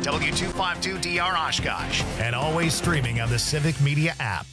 W252DR Oshkosh, and always streaming on the Civic Media app.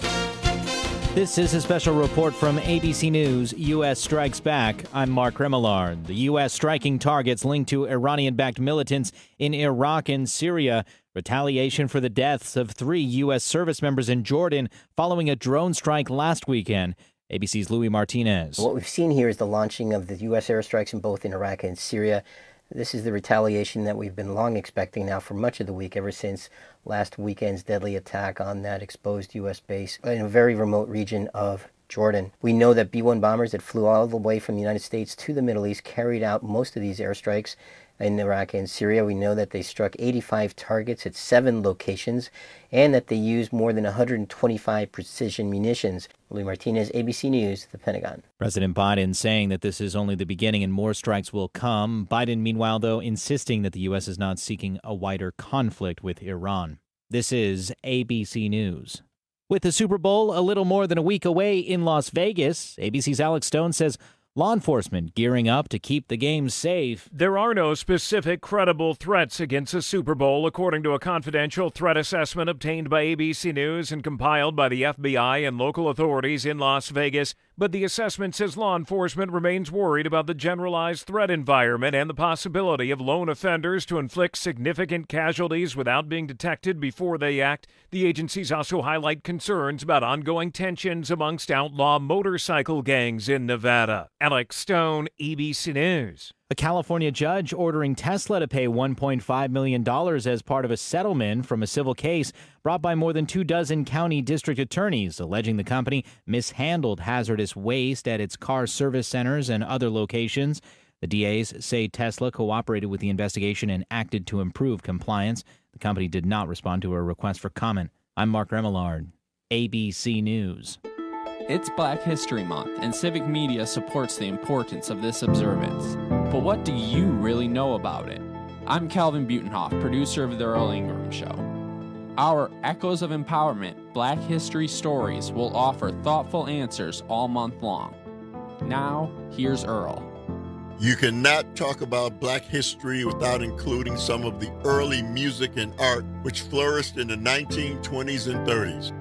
This is a special report from ABC News. U.S. strikes back. I'm Mark Remillard. The U.S. striking targets linked to Iranian-backed militants in Iraq and Syria. Retaliation for the deaths of 3 U.S. service members in Jordan following a drone strike last weekend. ABC's Louis Martinez. What we've seen here is the launching of the U.S. airstrikes in both Iraq and Syria. This is the retaliation that we've been long expecting now for much of the week, ever since last weekend's deadly attack on that exposed U.S. base in a very remote region of Jordan. We know that B-1 bombers that flew all the way from the United States to the Middle East carried out most of these airstrikes in Iraq and Syria. We know that they struck 85 targets at 7 locations and that they used more than 125 precision munitions. Louis Martinez, ABC News, the Pentagon. President Biden saying that this is only the beginning and more strikes will come. Biden, meanwhile, though, insisting that the U.S. is not seeking a wider conflict with Iran. This is ABC News. With the Super Bowl a little more than a week away in Las Vegas, ABC's Alex Stone says law enforcement gearing up to keep the game safe. There are no specific credible threats against the Super Bowl, according to a confidential threat assessment obtained by ABC News and compiled by the FBI and local authorities in Las Vegas. But the assessment says law enforcement remains worried about the generalized threat environment and the possibility of lone offenders to inflict significant casualties without being detected before they act. The agencies also highlight concerns about ongoing tensions amongst outlaw motorcycle gangs in Nevada. Alex Stone, ABC News. A California judge ordering Tesla to pay $1.5 million as part of a settlement from a civil case brought by more than 24 county district attorneys alleging the company mishandled hazardous waste at its car service centers and other locations. The DAs say Tesla cooperated with the investigation and acted to improve compliance. The company did not respond to a request for comment. I'm Mark Remillard, ABC News. It's Black History Month, and Civic Media supports the importance of this observance. But what do you really know about it? I'm Calvin Butenhoff, producer of The Earl Ingram Show. Our Echoes of Empowerment Black History Stories will offer thoughtful answers all month long. Now, here's Earl. You cannot talk about Black history without including some of the early music and art which flourished in the 1920s and 30s.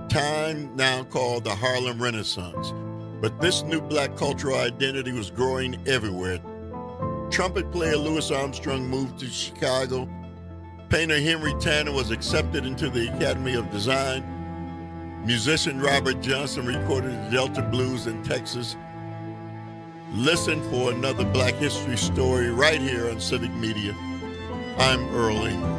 Time now called the Harlem Renaissance. But this new black cultural identity was growing everywhere. Trumpet player Louis Armstrong moved to Chicago. Painter Henry Tanner was accepted into the Academy of Design. Musician Robert Johnson recorded the Delta Blues in Texas. Listen for another Black history story right here on Civic Media. I'm Earl Ingram.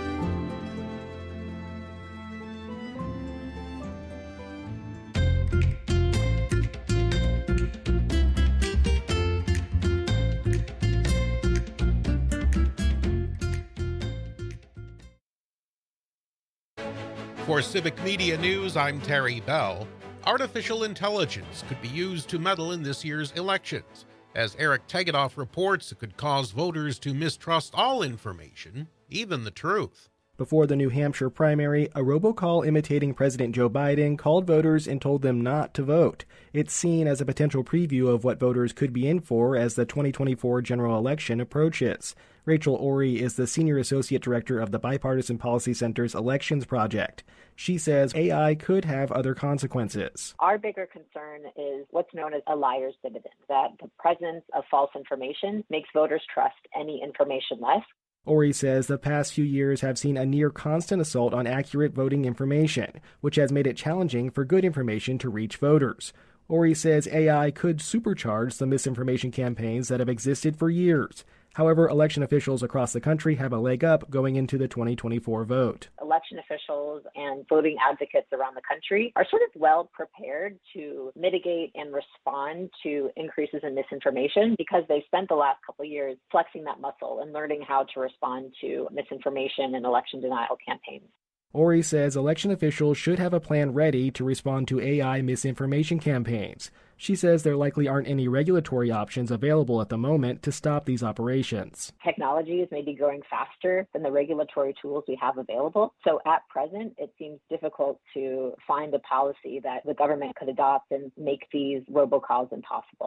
For Civic Media News, I'm Terry Bell. Artificial intelligence could be used to meddle in this year's elections. As Eric Tegetthoff reports, it could cause voters to mistrust all information, even the truth. Before the New Hampshire primary, a robocall imitating President Joe Biden called voters and told them not to vote. It's seen as a potential preview of what voters could be in for as the 2024 general election approaches. Rachel Ori is the Senior Associate Director of the Bipartisan Policy Center's Elections Project. She says AI could have other consequences. Our bigger concern is what's known as a liar's dividend, that the presence of false information makes voters trust any information less. Ori says the past few years have seen a near constant assault on accurate voting information, which has made it challenging for good information to reach voters. Ori says AI could supercharge the misinformation campaigns that have existed for years. However, election officials across the country have a leg up going into the 2024 vote. Election officials and voting advocates around the country are sort of well prepared to mitigate and respond to increases in misinformation because they spent the last couple of years flexing that muscle and learning how to respond to misinformation and election denial campaigns. Ori says election officials should have a plan ready to respond to AI misinformation campaigns. She says there likely aren't any regulatory options available at the moment to stop these operations. Technology is maybe growing faster than the regulatory tools we have available. So at present, it seems difficult to find a policy that the government could adopt and make these robocalls impossible.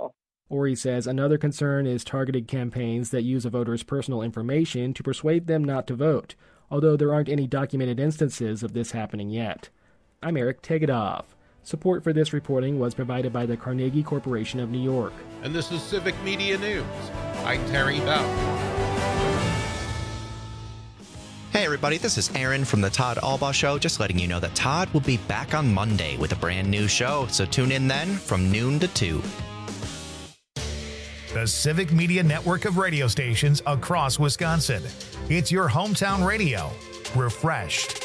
Ori says another concern is targeted campaigns that use a voter's personal information to persuade them not to vote, although there aren't any documented instances of this happening yet. I'm Eric Tegedoff. Support for this reporting was provided by the Carnegie Corporation of New York. And this is Civic Media News. I'm Terry Bell. Hey everybody, this is Aaron from the Todd Albaugh Show, just letting you know that Todd will be back on Monday with a brand new show, so tune in then from noon to 2. The Civic Media Network of radio stations across Wisconsin. It's your hometown radio. Refreshed.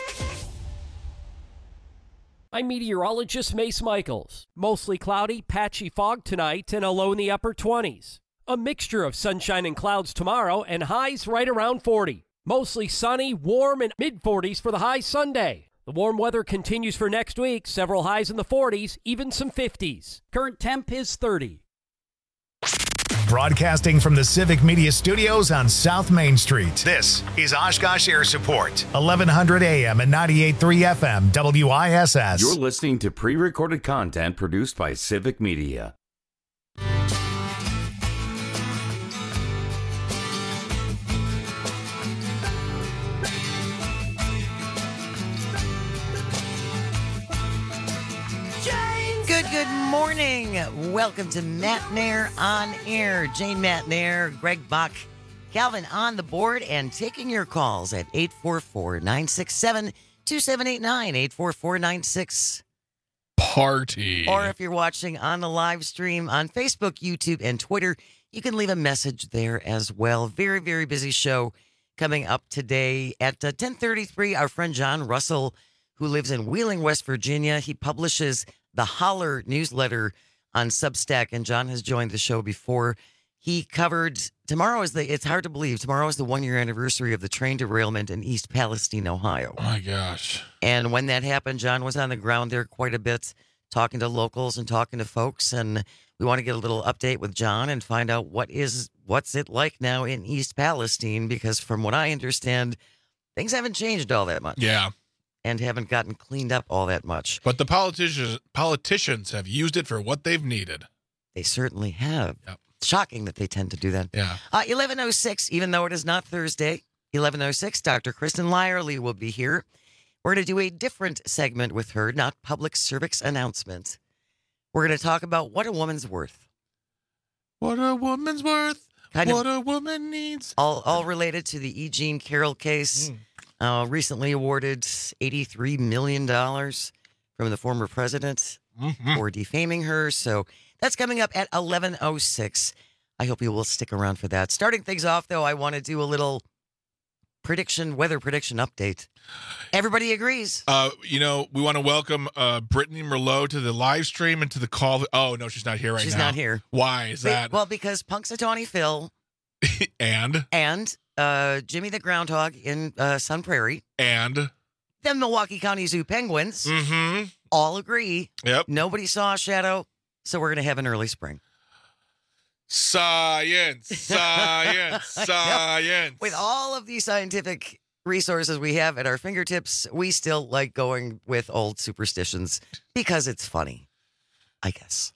I'm meteorologist Mace Michaels. Mostly cloudy, patchy fog tonight and a low in the upper 20s. A mixture of sunshine and clouds tomorrow and highs right around 40. Mostly sunny, warm, and mid-40s for the high Sunday. The warm weather continues for next week, several highs in the 40s, even some 50s. Current temp is 30. Broadcasting from the Civic Media Studios on South Main Street. This is Oshkosh Air Support, 1100 AM and 98.3 FM, WISS. You're listening to pre-recorded content produced by Civic Media. Good morning. Welcome to Matt Nair on Air. Jane Matt Nair, Greg Bach, Calvin on the board, and taking your calls at 844-967-2789, 844-96 Party. Or if you're watching on the live stream on Facebook, YouTube, and Twitter, you can leave a message there as well. Very, very busy show coming up today at 10:33. Our friend John Russell, who lives in Wheeling, West Virginia, he publishes the Holler newsletter on Substack, and John has joined the show before. He covered, it's hard to believe, tomorrow is the 1-year anniversary of the train derailment in East Palestine, Ohio. Oh my gosh. And when that happened, John was on the ground there quite a bit, talking to locals and talking to folks, and we want to get a little update with John and find out what's it like now in East Palestine, because from what I understand, things haven't changed all that much. Yeah. And haven't gotten cleaned up all that much. But the politicians have used it for what they've needed. They certainly have. Yep. It's shocking that they tend to do that. Yeah. 11:06, even though it is not Thursday, 11:06, Dr. Kristen Lyerly will be here. We're going to do a different segment with her, not public service announcement. We're going to talk about what a woman's worth. What a woman's worth. What a woman needs. All related to the E. Jean Carroll case. Recently awarded $83 million from the former president for defaming her. So that's coming up at 11:06. I hope you will stick around for that. Starting things off, though, I want to do a little weather prediction update. Everybody agrees. We want to welcome Brittany Merlot to the live stream and to the call. Oh, no, she's not here right now. She's not here. Why is that? Well, because Punxsutawney Phil and Jimmy the Groundhog in Sun Prairie and the Milwaukee County Zoo Penguins all agree. Yep. Nobody saw a shadow, so we're going to have an early spring. Science. With all of these scientific resources we have at our fingertips, we still like going with old superstitions because it's funny, I guess.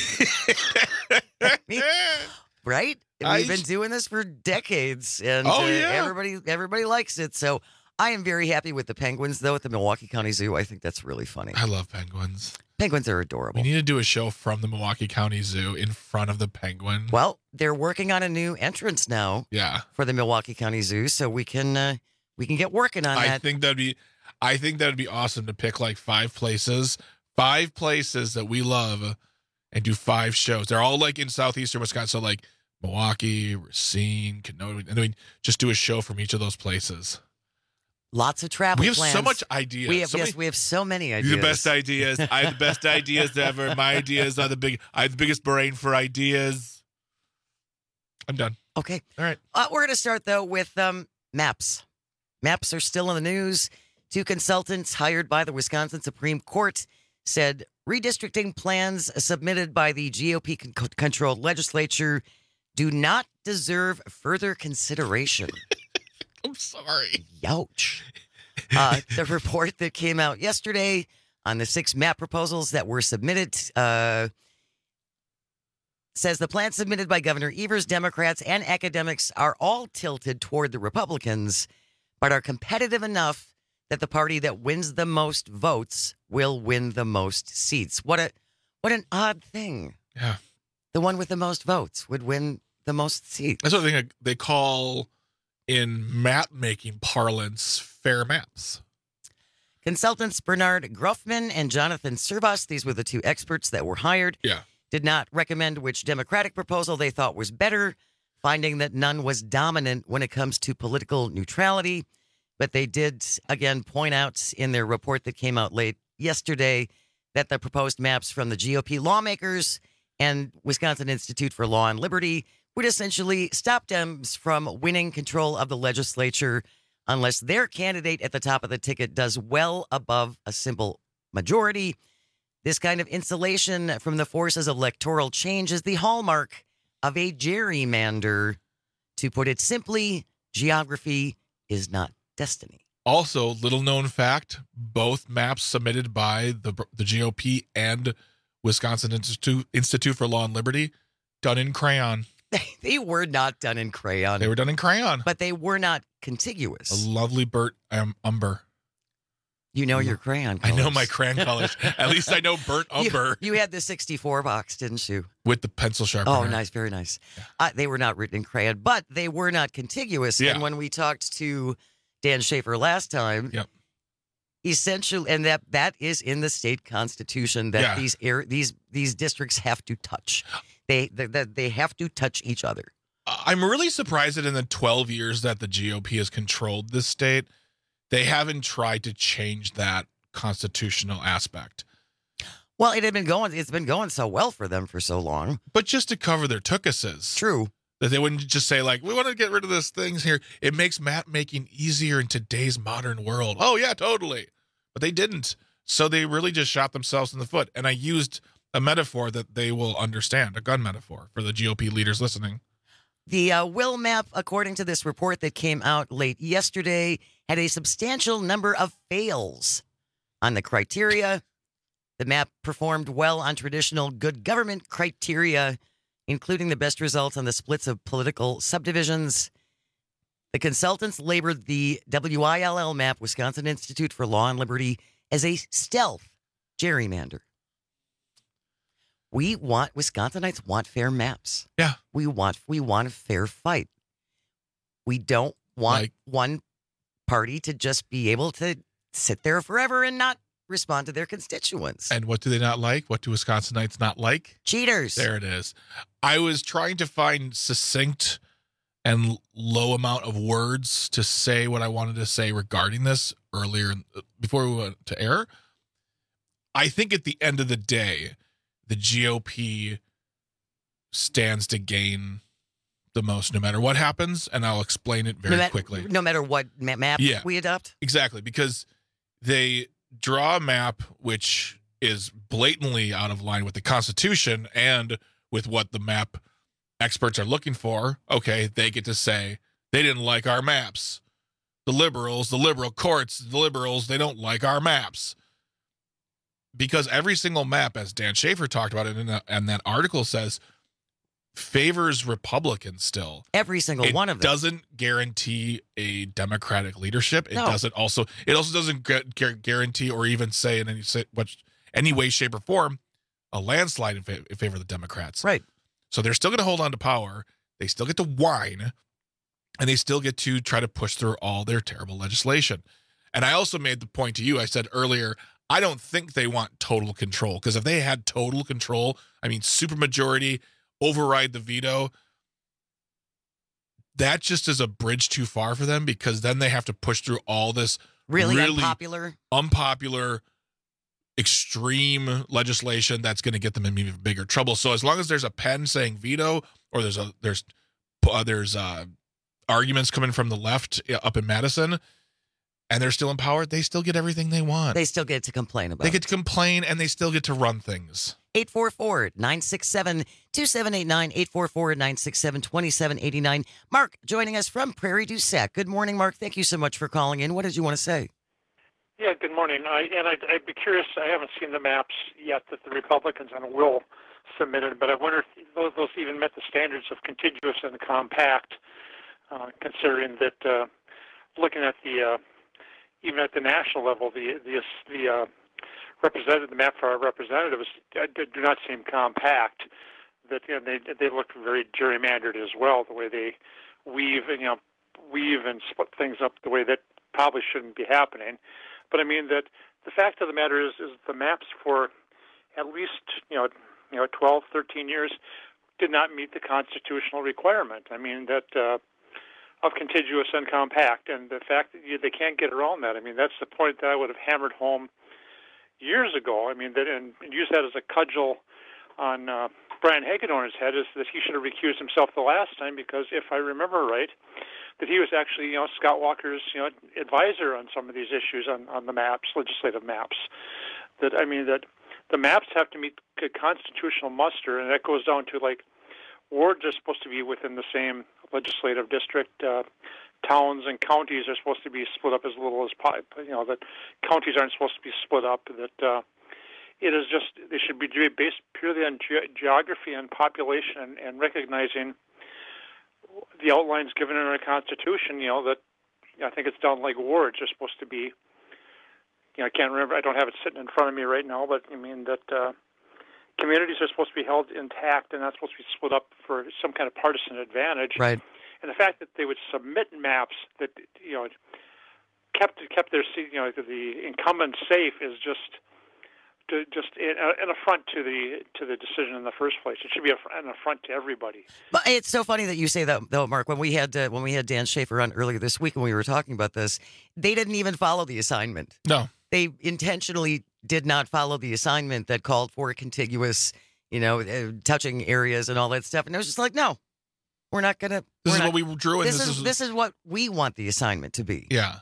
Right? We've been doing this for decades, and everybody likes it. So I am very happy with the penguins, though, at the Milwaukee County Zoo. I think that's really funny. I love penguins. Penguins are adorable. We need to do a show from the Milwaukee County Zoo in front of the penguin. Well, they're working on a new entrance now. Yeah. For the Milwaukee County Zoo, so we can get working on that. I think that'd be awesome to pick like 5 places that we love, and do 5 shows. They're all like in southeastern Wisconsin, so like Milwaukee, Racine, Kenosha, and then just do a show from each of those places. Lots of travel plans. We have so much ideas. We have so many ideas. You're the best ideas. I have the best ideas ever. My ideas are I have the biggest brain for ideas. I'm done. Okay. All right. We're going to start, though, with maps. Maps are still in the news. 2 consultants hired by the Wisconsin Supreme Court said redistricting plans submitted by the GOP-controlled legislature do not deserve further consideration. I'm sorry. Youch. The report that came out yesterday on the 6 map proposals that were submitted says the plan submitted by Governor Evers, Democrats, and academics are all tilted toward the Republicans, but are competitive enough that the party that wins the most votes will win the most seats. What an odd thing. Yeah. The one with the most votes would win the most seats. That's what they call in map-making parlance fair maps. Consultants Bernard Gruffman and Jonathan Servas, these were the two experts that were hired, did not recommend which Democratic proposal they thought was better, finding that none was dominant when it comes to political neutrality. But they did, again, point out in their report that came out late yesterday that the proposed maps from the GOP lawmakers and Wisconsin Institute for Law and Liberty would essentially stop Dems from winning control of the legislature unless their candidate at the top of the ticket does well above a simple majority. This kind of insulation from the forces of electoral change is the hallmark of a gerrymander. To put it simply, geography is not destiny. Also, little known fact, both maps submitted by the GOP and Wisconsin Institute for Law and Liberty done in crayon. They were not done in crayon. They were done in crayon. But they were not contiguous. A lovely burnt umber. You know your crayon colors. I know my crayon colors. At least I know burnt umber. You had the 64 box, didn't you? With the pencil sharpener. Oh, nice. Very nice. They were not written in crayon, but they were not contiguous. Yeah. And when we talked to Dan Schaefer last time, essentially, and that is in the state constitution that these districts have to touch. They have to touch each other. I'm really surprised that in the 12 years that the GOP has controlled this state, they haven't tried to change that constitutional aspect. Well, it's been going so well for them for so long. But just to cover their tookuses. True. That they wouldn't just say, like, we want to get rid of this things here. It makes map making easier in today's modern world. Oh, yeah, totally. But they didn't. So they really just shot themselves in the foot. And I used a metaphor that they will understand, a gun metaphor for the GOP leaders listening. The will map, according to this report that came out late yesterday, had a substantial number of fails on the criteria. The map performed well on traditional good government criteria, including the best results on the splits of political subdivisions. The consultants labored the WILL map, Wisconsin Institute for Law and Liberty, as a stealth gerrymander. Wisconsinites want fair maps. Yeah. We want a fair fight. We don't want one party to just be able to sit there forever and not respond to their constituents. And what do they not like? What do Wisconsinites not like? Cheaters. There it is. I was trying to find succinct and low amount of words to say what I wanted to say regarding this earlier before we went to air. I think at the end of the day, the GOP stands to gain the most no matter what happens, and I'll explain it very quickly. No matter what map we adopt? Exactly, because they draw a map which is blatantly out of line with the Constitution and with what the map experts are looking for. Okay, they get to say they didn't like our maps. The liberals, the liberal courts, the liberals, they don't like our maps. Because every single map, as Dan Schaefer talked about it and that article says, favors Republicans still. Every single one of them. It doesn't guarantee a Democratic leadership. It doesn't also. It also doesn't guarantee or even say in any way, shape, or form a landslide in favor of the Democrats. Right. So they're still going to hold on to power. They still get to whine, and they still get to try to push through all their terrible legislation. And I also made the point to you. I said earlier, I don't think they want total control, because if they had total control, I mean, supermajority, override the veto, that just is a bridge too far for them, because then they have to push through all this really unpopular, extreme legislation that's going to get them in even bigger trouble. So as long as there's a pen saying veto, or there's arguments coming from the left up in Madison, and they're still in power, they still get everything they want. They still get to complain about it. They get to complain, and they still get to run things. 844-967-2789, 844-967-2789. Mark joining us from Prairie du Sac. Good morning, Mark. Thank you so much for calling in. What did you want to say? Yeah, good morning. I'd be curious. I haven't seen the maps yet that the Republicans will submitted, but I wonder if those even met the standards of contiguous and compact, considering that looking at even at the national level, the map for our representatives do not seem compact. That they look very gerrymandered as well, the way they weave and split things up the way that probably shouldn't be happening. But I mean that the fact of the matter is the maps for at least 12, 13 years did not meet the constitutional requirement. I mean that of contiguous and compact, and the fact that they can't get around that. I mean that's the point that I would have hammered home years ago. I mean that and use that as a cudgel on Brian Hagedorn's head, is that he should have recused himself the last time, because if I remember right, that he was actually Scott Walker's advisor on some of these issues on the maps, legislative maps. That the maps have to meet constitutional muster, and that goes down to like wards are supposed to be within the same legislative district. Towns and counties are supposed to be split up as little as that counties aren't supposed to be split up. That it is just they should be based purely on geography and population, and recognizing the outlines given in our Constitution. That I think it's down like wards are supposed to be. I can't remember. I don't have it sitting in front of me right now, but I mean that communities are supposed to be held intact and not supposed to be split up for some kind of partisan advantage. Right. And the fact that they would submit maps that kept their the incumbent safe is just an affront to the decision in the first place. It should be an affront to everybody. But it's so funny that you say that, though, Mark. When we had Dan Schaefer on earlier this week, when we were talking about this, they didn't even follow the assignment. No, they intentionally did not follow the assignment that called for contiguous, touching areas and all that stuff. And it was just like, no, we're not gonna. This is what we drew, and this is what we want the assignment to be. Yeah.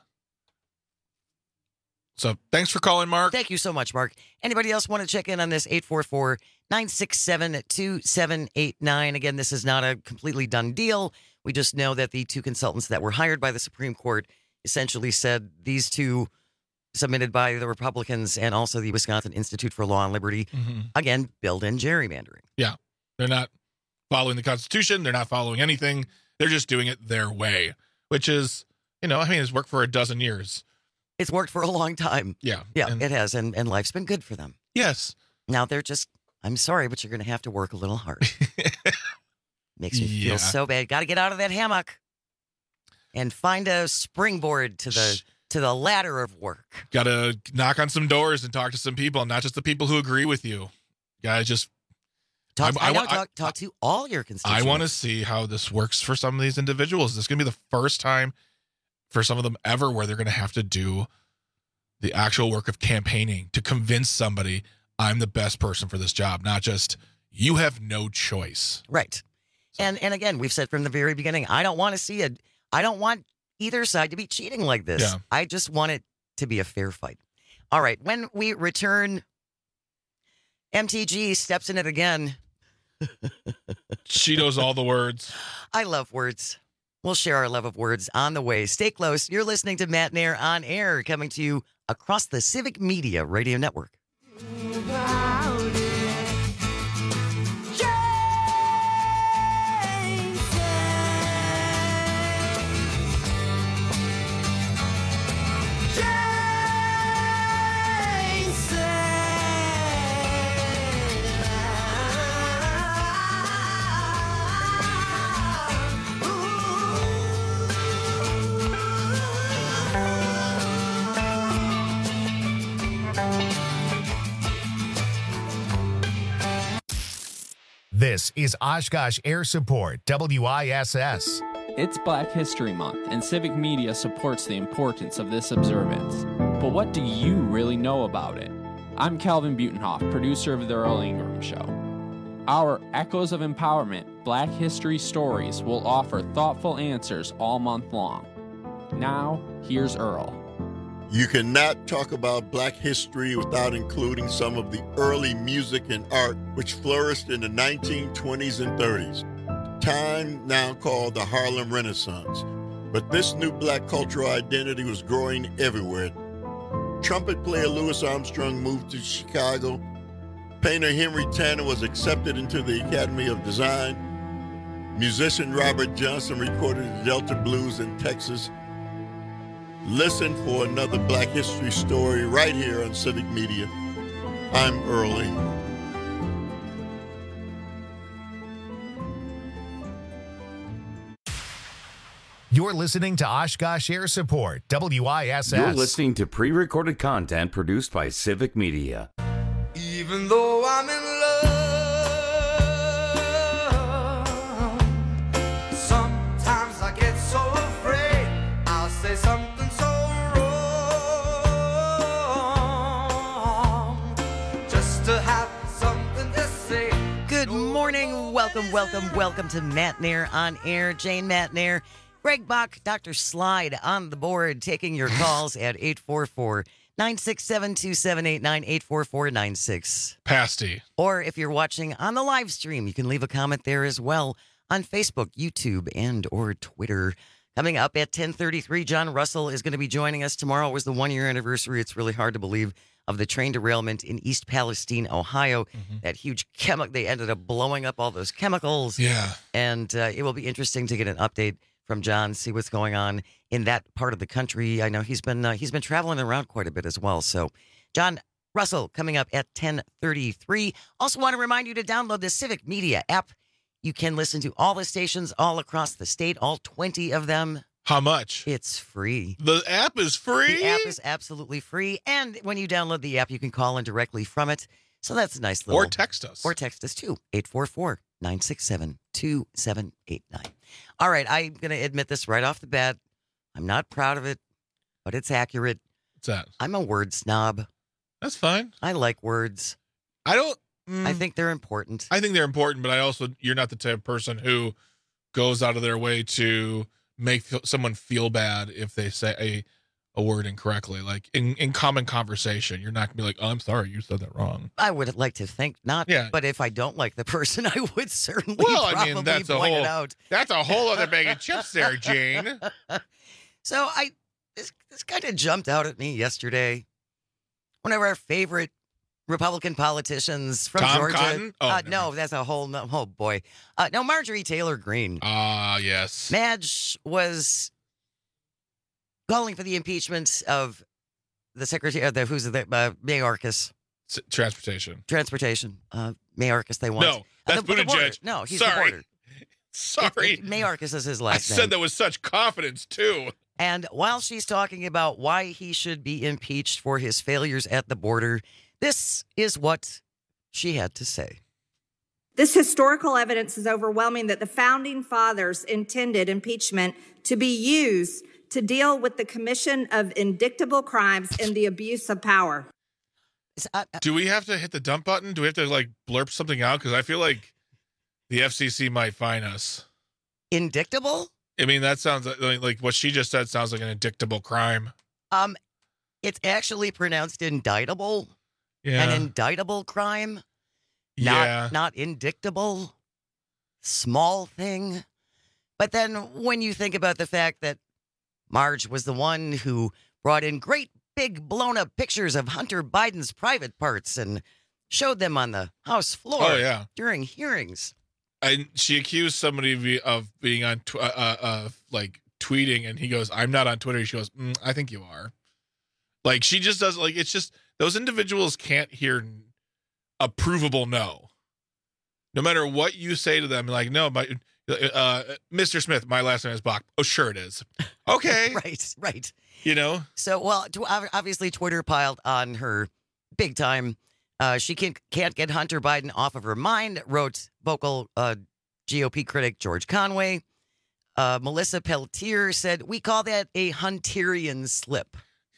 So thanks for calling, Mark. Thank you so much, Mark. Anybody else want to check in on this? 844-967-2789. Again, this is not a completely done deal. We just know that the two consultants that were hired by the Supreme Court essentially said these two, submitted by the Republicans and also the Wisconsin Institute for Law and Liberty, again, build in gerrymandering. Yeah. They're not following the Constitution. They're not following anything. They're just doing it their way, which is, it's worked for a dozen years. It's worked for a long time. Yeah. Yeah, it has. And life's been good for them. Yes. Now they're just, I'm sorry, but you're going to have to work a little hard. Makes me feel so bad. Got to get out of that hammock and find a springboard to the ladder of work. Got to knock on some doors and talk to some people, not just the people who agree with you. Guys, just talk to all your constituents. I want to see how this works for some of these individuals. This is going to be the first time for some of them ever where they're going to have to do the actual work of campaigning to convince somebody I'm the best person for this job, not just you have no choice. Right. So. And again, we've said from the very beginning, I don't want either side to be cheating like this. Yeah. I just want it to be a fair fight. All right. When we return, MTG steps in it again. She knows all the words. I love words. We'll share our love of words on the way. Stay close. You're listening to Matt Nair on Air, coming to you across the Civic Media Radio Network. This is Oshkosh Air Support, WISS. It's Black History Month, and Civic Media supports the importance of this observance. But what do you really know about it? I'm Calvin Butenhoff, producer of The Earl Ingram Show. Our Echoes of Empowerment Black History Stories will offer thoughtful answers all month long. Now, here's Earl. You cannot talk about Black history without including some of the early music and art which flourished in the 1920s and 30s, time now called the Harlem Renaissance. But this new Black cultural identity was growing everywhere. Trumpet player Louis Armstrong moved to Chicago Painter Henry Tanner was accepted into the Academy of Design. Musician Robert Johnson recorded the Delta Blues in Texas. Listen for another Black History story right here on Civic Media. I'm Earl Ingram. You're listening to Oshkosh Air Support, WISS. You're listening to pre-recorded content produced by Civic Media. Even though I'm in love, sometimes I get so afraid I'll say something so wrong just to have something to say. Good morning. Welcome to Matt Nair on Air. Jane Matt Nair, Greg Bach, Dr. Slide on the board, taking your calls at 844-967-2789, 844-96. Pasty. Or if you're watching on the live stream, you can leave a comment there as well on Facebook, YouTube, and or Twitter. Coming up at 10:33, John Russell is going to be joining us. Tomorrow was the one-year anniversary. It's really hard to believe, of the train derailment in East Palestine, Ohio. That huge they ended up blowing up all those chemicals. Yeah. And it will be interesting to get an update from John, see what's going on in that part of the country. I know he's been traveling around quite a bit as well. So, John Russell coming up at 10:33. Also want to remind you to download the Civic Media app. You can listen to all the stations all across the state, all 20 of them. How much? It's free. The app is free? The app is absolutely free. And when you download the app, you can call in directly from it. So that's a nice little... Or text us. Or text us too. 844-967-2789. All right, I'm going to admit this right off the bat. I'm not proud of it, but it's accurate. What's that? I'm a word snob. That's fine. I like words. I don't... I think they're important. I think they're important, but you're not the type of person who goes out of their way to make someone feel bad if they say a word incorrectly. Like in common conversation, you're not going to be like, oh, I'm sorry, you said that wrong. I would like to think not. Yeah. But if I don't like the person, I would certainly probably point it out. That's a whole other bag of chips there, Jane. So this kind of jumped out at me yesterday. One of our favorite Republican politicians from Tom Georgia. Cotton? No, that's a whole, oh boy. No, Marjorie Taylor Greene. Yes. Madge was calling for the impeachment of the secretary, Mayorkas. Transportation. Mayorkas, they want. No, that's Buttigieg. No, he's Sorry. the border. Sorry. Mayorkas is his last name. name. I said that with such confidence, too. And while she's talking about why he should be impeached for his failures at the border, this is what she had to say. This historical evidence is overwhelming that the founding fathers intended impeachment to be used to deal with the commission of indictable crimes and the abuse of power. Do we have to hit the dump button? Do we have to blurb something out? Because I feel like the FCC might fine us. Indictable? I mean, that sounds like what she just said sounds like an indictable crime. It's actually pronounced indictable. Yeah. An indictable crime. Not indictable. Small thing. But then when you think about the fact that Marge was the one who brought in great big blown up pictures of Hunter Biden's private parts and showed them on the House floor during hearings. And she accused somebody of being on tweeting, and he goes, "I'm not on Twitter." She goes, "I think you are." Like, she just does, it's just, those individuals can't hear a provable no. No matter what you say to them, like, no, Mr. Smith, my last name is Bach. Oh, sure it is. Okay. Right. You know? So, well, obviously Twitter piled on her big time. She can't get Hunter Biden off of her mind, wrote vocal GOP critic George Conway. Melissa Peltier said, "We call that a Hunterian slip."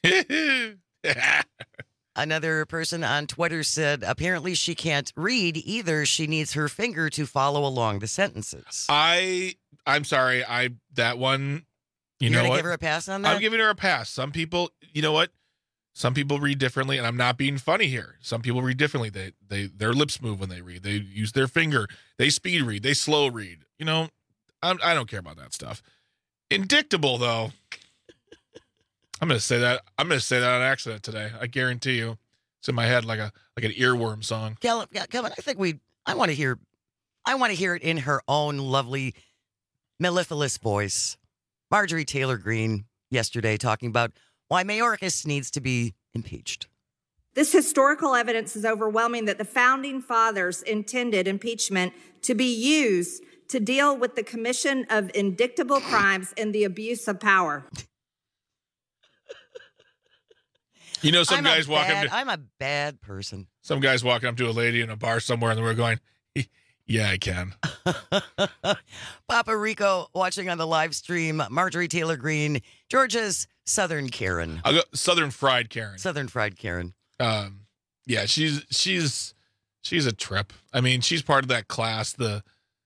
Another person on Twitter said, apparently she can't read either. She needs her finger to follow along the sentences. I'm sorry. That one, you know what? You're gonna give her a pass on that? I'm giving her a pass. Some people, you know what? Some people read differently, and I'm not being funny here. Some people read differently. Their lips move when they read. They use their finger. They speed read. They slow read. You know, I don't care about that stuff. Indictable, though. I'm going to say that. I'm going to say that on accident today. I guarantee you. It's in my head like an earworm song. Kevin, I think I want to hear it in her own lovely mellifluous voice. Marjorie Taylor Greene yesterday talking about why Mayorkas needs to be impeached. This historical evidence is overwhelming that the founding fathers intended impeachment to be used to deal with the commission of indictable crimes and the abuse of power. You know, some guys walking up to... I'm a bad person. Some guys walking up to a lady in a bar somewhere and we're going, yeah, I can. Papa Rico watching on the live stream. Marjorie Taylor Greene, Georgia's Southern Karen. I'll go Southern Fried Karen. Southern Fried Karen. Yeah, she's a trip. I mean, she's part of that class, the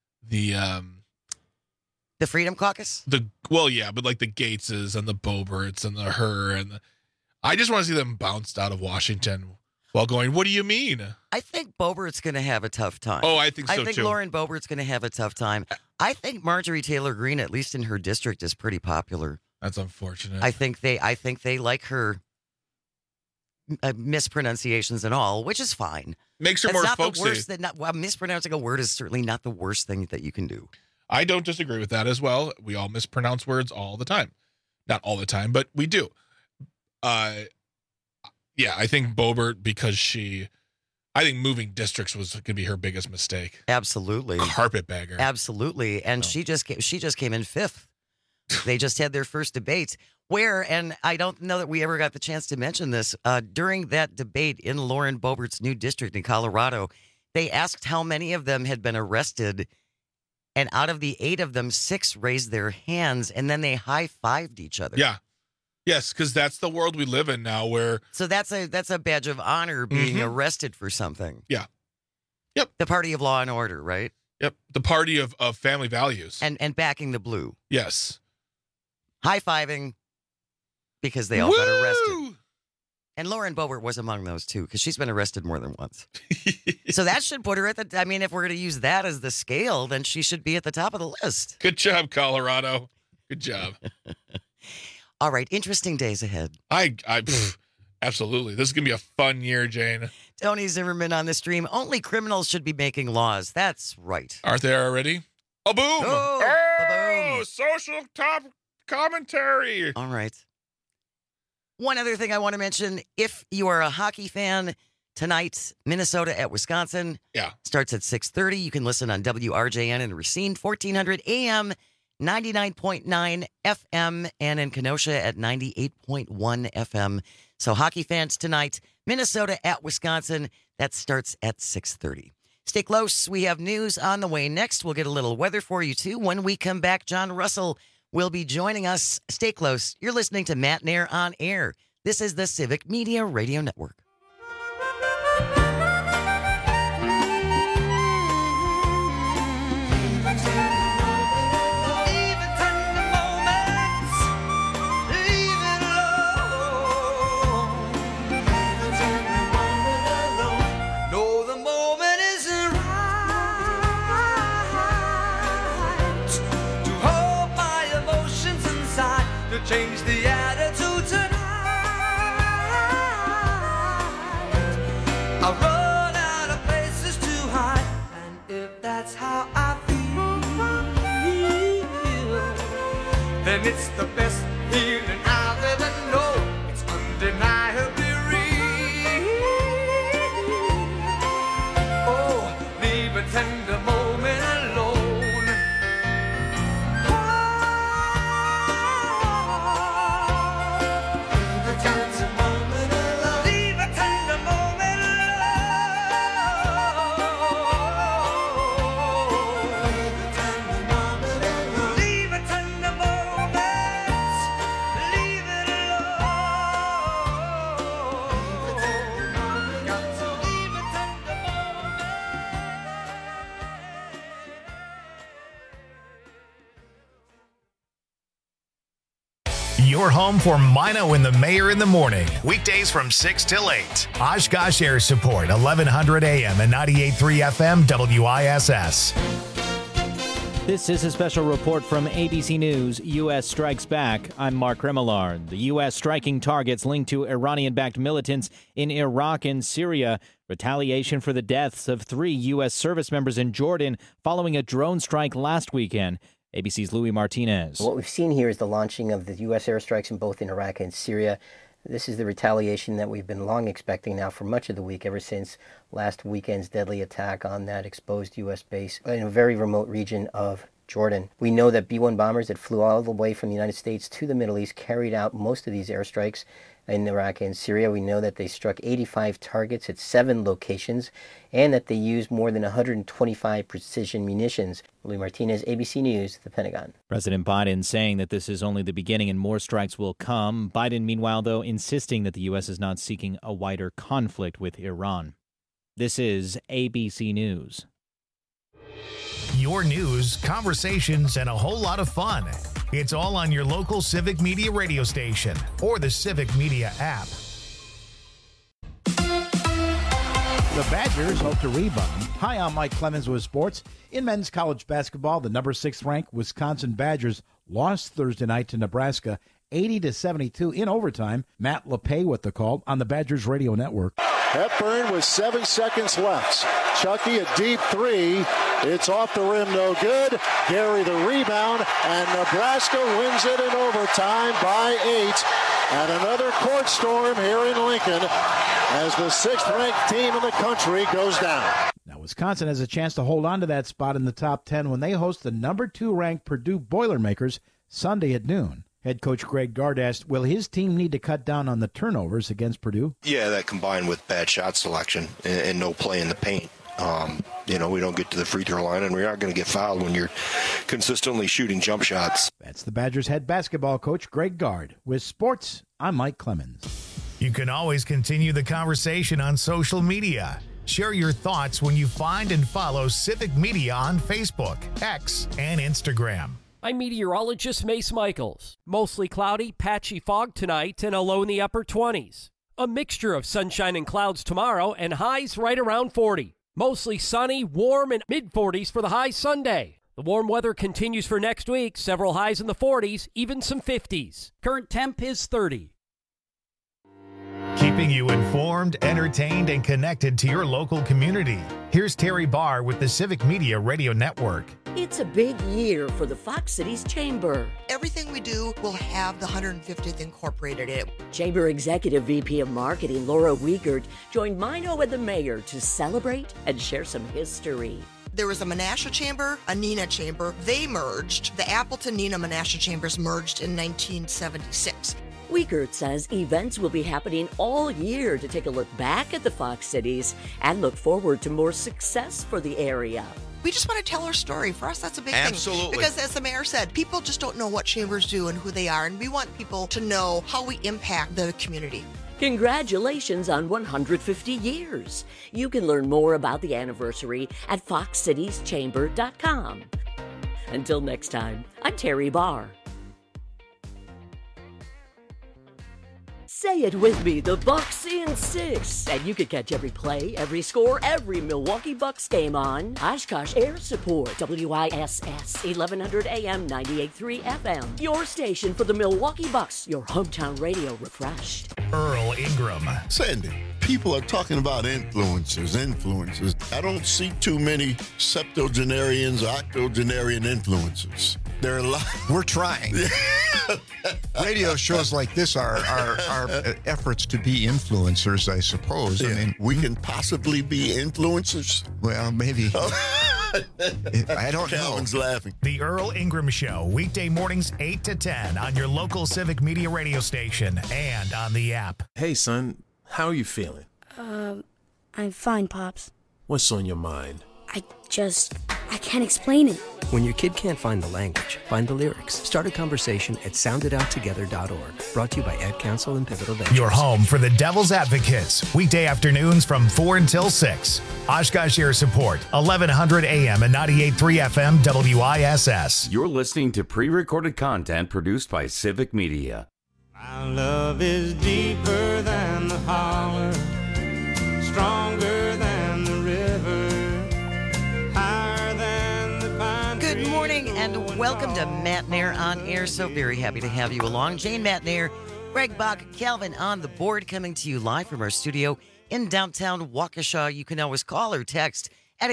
Freedom Caucus? But like the Gateses and the Boeberts and the her and the... I just want to see them bounced out of Washington while going, what do you mean? I think Boebert's going to have a tough time. Oh, I think so, too. I think Lauren Boebert's going to have a tough time. I think Marjorie Taylor Greene, at least in her district, is pretty popular. That's unfortunate. I think they like her mispronunciations and all, which is fine. Makes her more folksy. Mispronouncing a word is certainly not the worst thing that you can do. I don't disagree with that as well. We all mispronounce words all the time. Not all the time, but we do. Yeah, I think Boebert, because I think moving districts was going to be her biggest mistake. Absolutely. Carpetbagger. Absolutely. And she just came in fifth. They just had their first debate where, and I don't know that we ever got the chance to mention this, during that debate in Lauren Boebert's new district in Colorado, they asked how many of them had been arrested. And out of the 8 of them, 6 raised their hands and then they high-fived each other. Yeah. Yes, because that's the world we live in now where... So that's a badge of honor being arrested for something. Yeah. Yep. The party of law and order, right? Yep. The party of family values. And backing the blue. Yes. High-fiving because they all got arrested. And Lauren Boebert was among those, too, because she's been arrested more than once. So that should put her at the... I mean, if we're going to use that as the scale, then she should be at the top of the list. Good job, Colorado. Good job. All right, interesting days ahead. Absolutely. This is going to be a fun year, Jane. Tony Zimmerman on the stream. Only criminals should be making laws. That's right. Aren't they already? Oh, boom. Oh, social top commentary. All right. One other thing I want to mention. If you are a hockey fan, tonight, Minnesota at Wisconsin. Yeah. Starts at 6:30. You can listen on WRJN in Racine, 1400 AM. 99.9 FM, and in Kenosha at 98.1 FM. So hockey fans tonight, Minnesota at Wisconsin. That starts at 6:30. Stay close. We have news on the way next. We'll get a little weather for you, too. When we come back, John Russell will be joining us. Stay close. You're listening to Matt Nair on Air. This is the Civic Media Radio Network. Change the attitude tonight. I run out of places to hide, and if that's how I feel, then it's the best feeling I've ever known. It's undeniably real. Oh, leave a tender moment alone. Your home for Mino and the Mayor in the morning. Weekdays from 6 till 8. Oshkosh Air Support, 1100 AM and 98.3 FM WISS. This is a special report from ABC News. U.S. strikes back. I'm Mark Remillard. The U.S. striking targets linked to Iranian-backed militants in Iraq and Syria. Retaliation for the deaths of 3 U.S. service members in Jordan following a drone strike last weekend. ABC's Louis Martinez. What we've seen here is the launching of the U.S. airstrikes in both Iraq and Syria. This is the retaliation that we've been long expecting now for much of the week, ever since last weekend's deadly attack on that exposed U.S. base in a very remote region of Jordan. We know that B-1 bombers that flew all the way from the United States to the Middle East carried out most of these airstrikes in Iraq and Syria. We know that they struck 85 targets at 7 locations and that they used more than 125 precision munitions. Louis Martinez, ABC News, the Pentagon. President Biden saying that this is only the beginning and more strikes will come. Biden, meanwhile, though, insisting that the U.S. is not seeking a wider conflict with Iran. This is ABC News. Your news, conversations, and a whole lot of fun. It's all on your local Civic Media radio station or the Civic Media app. The Badgers hope to rebound. Hi, I'm Mike Clemens with sports. In men's college basketball, the number 6 ranked Wisconsin Badgers lost Thursday night to Nebraska 80-72 in overtime. Matt LePay with the call on the Badgers radio network. Hepburn with 7 seconds left. Chucky, a deep 3. It's off the rim, no good. Gary the rebound, and Nebraska wins it in overtime by 8. And another court storm here in Lincoln as the 6th-ranked team in the country goes down. Now, Wisconsin has a chance to hold on to that spot in the top 10 when they host the number 2-ranked Purdue Boilermakers Sunday at noon. Head coach Greg Gard asked, will his team need to cut down on the turnovers against Purdue? Yeah, that combined with bad shot selection and no play in the paint. We don't get to the free throw line, and we aren't going to get fouled when you're consistently shooting jump shots. That's the Badgers head basketball coach Greg Gard. With sports, I'm Mike Clemens. You can always continue the conversation on social media. Share your thoughts when you find and follow Civic Media on Facebook, X, and Instagram. I'm meteorologist Mace Michaels. Mostly cloudy, patchy fog tonight and a low in the upper 20s. A mixture of sunshine and clouds tomorrow and highs right around 40. Mostly sunny, warm, and mid-40s for the high Sunday. The warm weather continues for next week. Several highs in the 40s, even some 50s. Current temp is 30. Keeping you informed, entertained, and connected to your local community. Here's Terry Barr with the Civic Media Radio Network. It's a big year for the Fox Cities Chamber. Everything we do will have the 150th incorporated in it. Chamber Executive VP of Marketing Laura Wiegert joined Mino and the mayor to celebrate and share some history. There was a Menasha Chamber, a Neenah Chamber. They merged. The Appleton-Neenah Menasha Chambers merged in 1976. Wiegert says events will be happening all year to take a look back at the Fox Cities and look forward to more success for the area. We just want to tell our story. For us, that's a big Absolutely. thing. Because as the mayor said, people just don't know what chambers do and who they are, and we want people to know how we impact the community. Congratulations on 150 years. You can learn more about the anniversary at foxcitieschamber.com. Until next time, I'm Terry Barr. Say it with me, the Bucks in 6. And you can catch every play, every score, every Milwaukee Bucks game on Oshkosh Air Support, WISS 1100 AM 98.3 FM. Your station for the Milwaukee Bucks, your hometown radio refreshed. Earl Ingram. Sandy, people are talking about influencers. I don't see too many septuagenarians or octogenarian influencers. There are a lot. We're trying. Radio shows like this are efforts to be influencers, I suppose. Yeah. I mean, we can possibly be influencers. Well, maybe. I don't know. Calvin's laughing. The Earl Ingram Show, weekday mornings 8 to 10 on your local Civic Media radio station and on the app. Hey, son, how are you feeling? I'm fine, Pops. What's on your mind? I can't explain it. When your kid can't find the language, find the lyrics. Start a conversation at soundedouttogether.org. Brought to you by Ad Council and Pivotal Ventures. Your home for the Devil's Advocates, weekday afternoons from 4 until 6. Oshkosh Air Support, 1100 AM and 98.3 FM WISS. You're listening to pre-recorded content produced by Civic Media. My love is deeper than the holler, stronger than the river, higher than the pine. Good morning. welcome to Matt Nair on Air. So very happy to have you along. Jane Matt Nair, Greg Bach, Calvin on the board, coming to you live from our studio in downtown Waukesha. You can always call or text at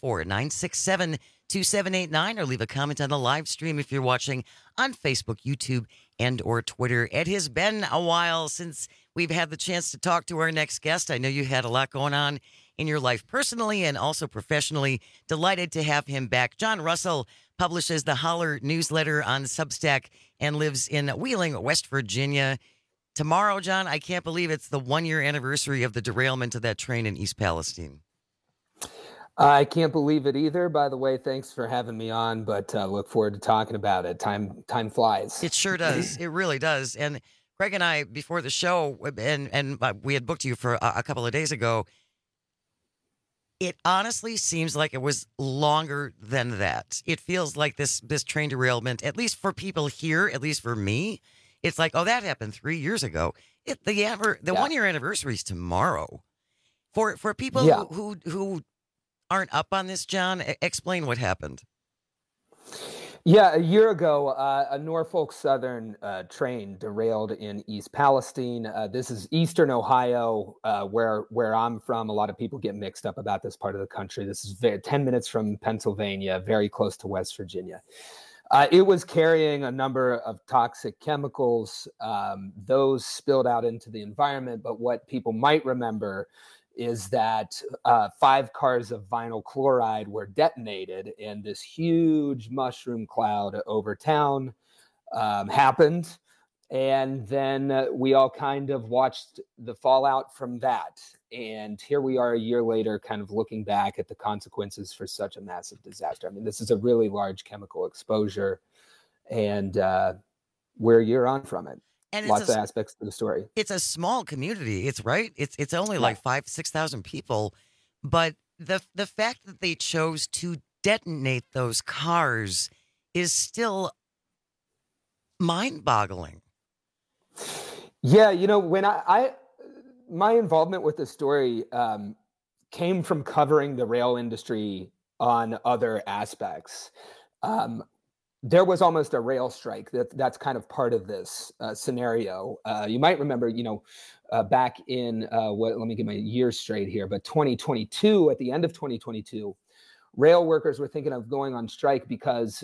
844-967-2789 or leave a comment on the live stream if you're watching on Facebook, YouTube, and or Twitter. It has been a while since we've had the chance to talk to our next guest. I know you had a lot going on in your life personally and also professionally. Delighted to have him back. John Russell publishes the Holler newsletter on Substack and lives in Wheeling, West Virginia. Tomorrow, John, I can't believe it's the 1-year anniversary of the derailment of that train in East Palestine. I can't believe it either. By the way, thanks for having me on, but look forward to talking about it. Time flies. It sure does. It really does. And Greg and I, before the show, and we had booked you for a couple of days ago, it honestly seems like it was longer than that. It feels like this train derailment, at least for people here, at least for me, it's like, oh, that happened 3 years ago. The 1-year anniversary is tomorrow. For people who aren't up on this, John, explain what happened. Yeah, a year ago, a Norfolk Southern train derailed in East Palestine. This is eastern Ohio, where I'm from. A lot of people get mixed up about this part of the country. This is 10 minutes from Pennsylvania, very close to West Virginia. It was carrying a number of toxic chemicals. Those spilled out into the environment, but what people might remember is that 5 cars of vinyl chloride were detonated, and this huge mushroom cloud over town happened. And then we all kind of watched the fallout from that. And here we are a year later, kind of looking back at the consequences for such a massive disaster. I mean, this is a really large chemical exposure, and we're a year on from it. And lots of aspects to the story. It's a small community. It's right. It's only like 5,000-6,000 people, but the fact that they chose to detonate those cars is still mind-boggling. Yeah, when my involvement with the story came from covering the rail industry on other aspects. There was almost a rail strike. That's kind of part of this scenario. You might remember, back in let me get my years straight here, but 2022, at the end of 2022, rail workers were thinking of going on strike because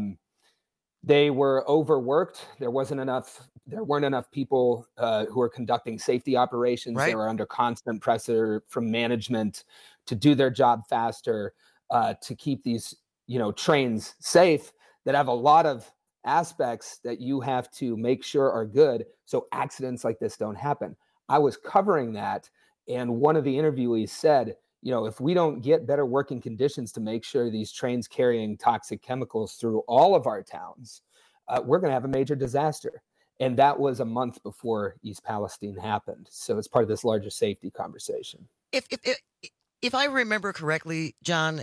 they were overworked. There weren't enough people who were conducting safety operations. Right. They were under constant pressure from management to do their job faster, to keep these, trains safe, that have a lot of aspects that you have to make sure are good so accidents like this don't happen. I was covering that, and one of the interviewees said, if we don't get better working conditions to make sure these trains carrying toxic chemicals through all of our towns, we're going to have a major disaster. And that was a month before East Palestine happened. So it's part of this larger safety conversation. If I remember correctly, John,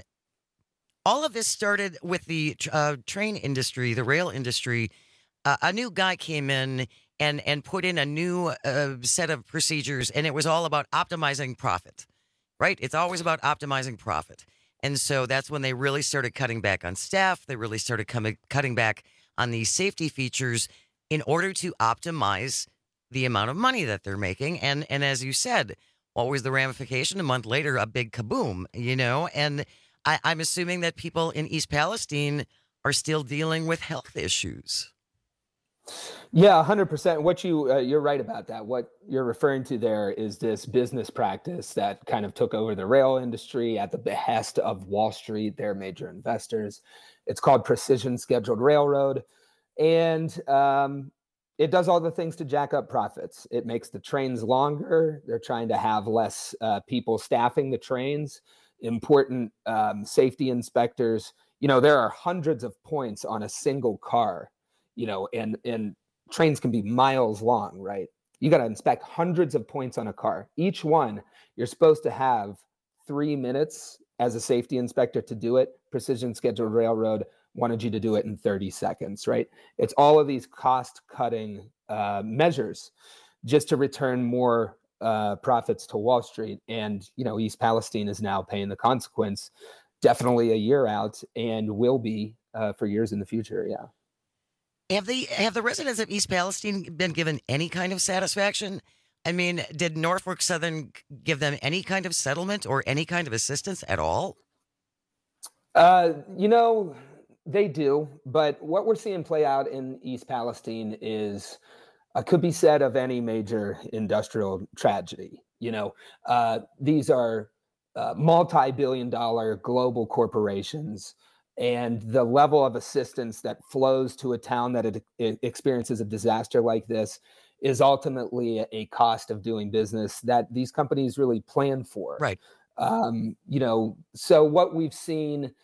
all of this started with the train industry, the rail industry. A new guy came in and put in a new set of procedures, and it was all about optimizing profit, right? It's always about optimizing profit. And so that's when they really started cutting back on staff. They really started cutting back on these safety features in order to optimize the amount of money that they're making. And as you said, what was the ramification? A month later, a big kaboom, and I'm assuming that people in East Palestine are still dealing with health issues. Yeah, 100%. What you're right about that. What you're referring to there is this business practice that kind of took over the rail industry at the behest of Wall Street, their major investors. It's called Precision Scheduled Railroad. And it does all the things to jack up profits. It makes the trains longer. They're trying to have less people staffing the trains. Important safety inspectors. There are hundreds of points on a single car, and trains can be miles long, right? You got to inspect hundreds of points on a car. Each one, you're supposed to have 3 minutes as a safety inspector to do it. Precision Scheduled Railroad wanted you to do it in 30 seconds, right? It's all of these cost-cutting measures just to return more profits to Wall Street. And, East Palestine is now paying the consequence. definitely a year out and will be for years in the future. Yeah. Have the residents of East Palestine been given any kind of satisfaction? I mean, did Norfolk Southern give them any kind of settlement or any kind of assistance at all? They do, but what we're seeing play out in East Palestine is could be said of any major industrial tragedy. These are multi-billion-dollar global corporations, and the level of assistance that flows to a town that it experiences a disaster like this is ultimately a cost of doing business that these companies really plan for. Right. So what we've seen,